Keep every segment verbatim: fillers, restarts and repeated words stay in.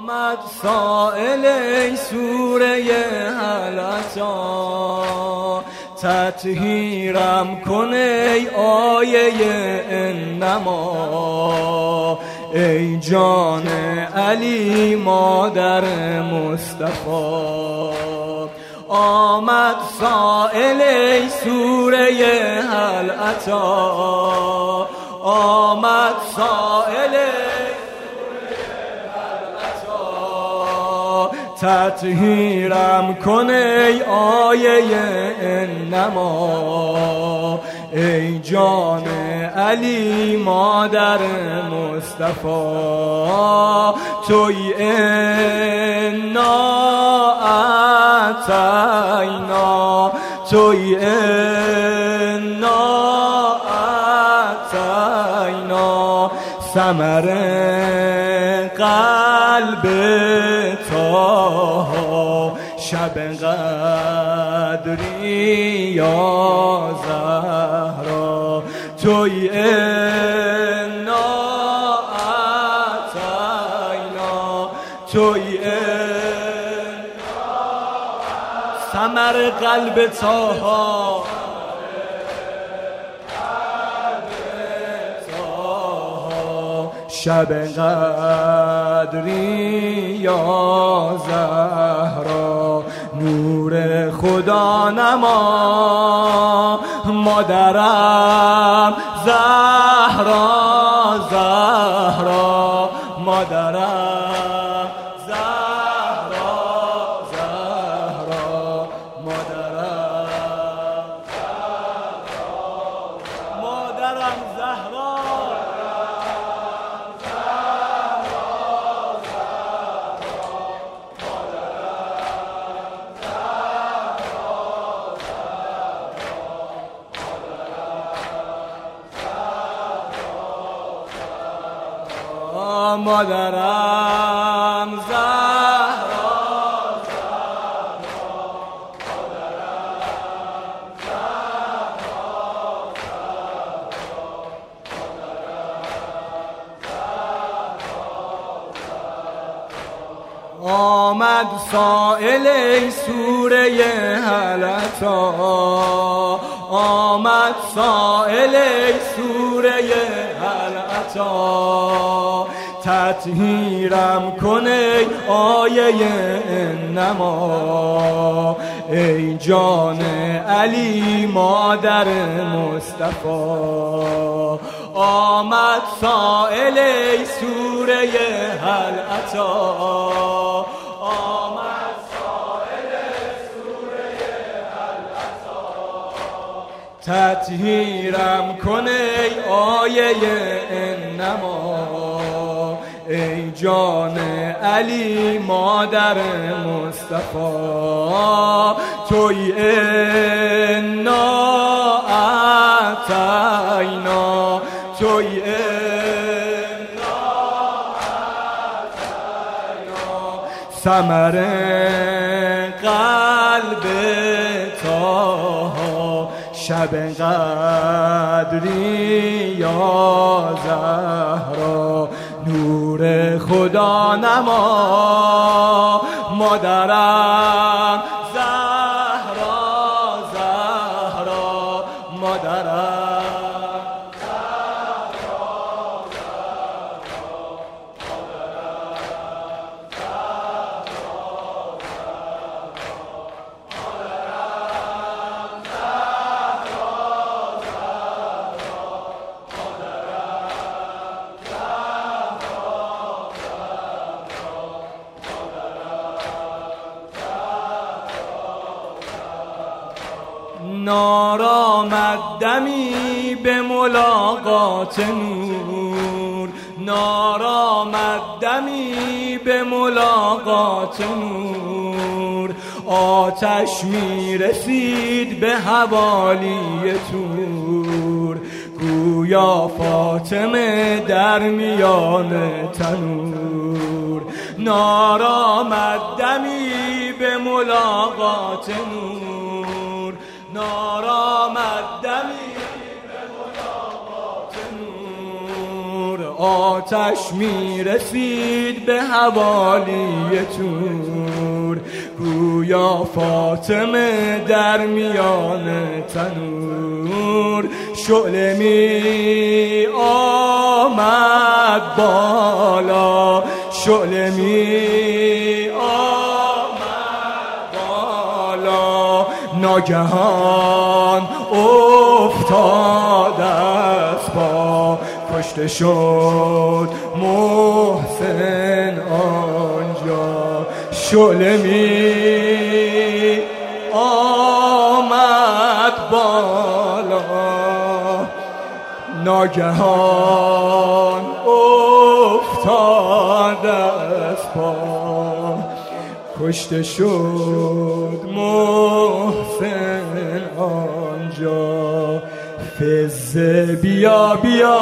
آمد سائل ای سوره هل اتی، تطهیرم کن ای آیه انما، ای جان علی مادر مصطفی. آمد سائل ای سوره هل اتی، آمد سائل تطهیرم کن ای آیه انما، ای جان علی مادر مصطفی. توی انا اتینا، توی انا اتینا، ثمر قلب تا شب قدری یا زهرا. توی انا اتینا، توی انا ثمر قلب تا شب قدری یا زهرا. نور خدا نما مادرم زهرا، زهرا مادرم زهرا، زهرا مادرم زهرا، مادرم زهرا. مادرم زهرا، زهرا مادرم زهرا، زهرا. آمد سائل ای سوره هل اتی، آمد سائل ای سوره هل اتی، تطهیرم کن ای آیه انما، ای جان علی مادر مصطفی. آمد سائل ای سوره هل اتی، آمد سائل سوره هل اتی، تطهیرم کن ای آیه انما، ای جان علی مادر مصطفی. توی انا اتینا، توی انا اتینا، ثمر قلب تا شب قدری یا زهرا. نور خدا نما مادرم زهرا، زهرا مادرم زهرا، زهرا مادرم نارآمد دمی به ملاقات نور، نارآمد دمی به ملاقات نور، آتش می رسید به حوالی طور، گویا فاطمه در میان تنور. نارآمد دمی به ملاقات نور، نارآمد دمی به ملاقات نور، آتش میرسید به حوالی تور، گویا فاطمه در میان تنور. شعله می آمد بالا، شعله می آمد بالا، ناگهان افتاد از پا، کشته شد محسن آنجا. شعله می آمد بالا، ناگهان افتاد از پا، کشته شد محسن آنجا. فزه بیا بیا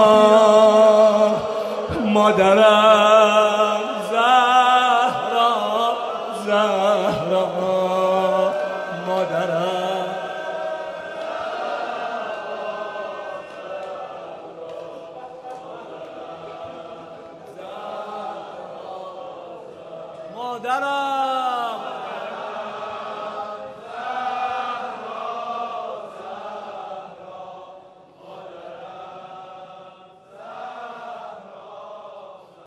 مادرم زهرا، زهرا مادرم. مادرم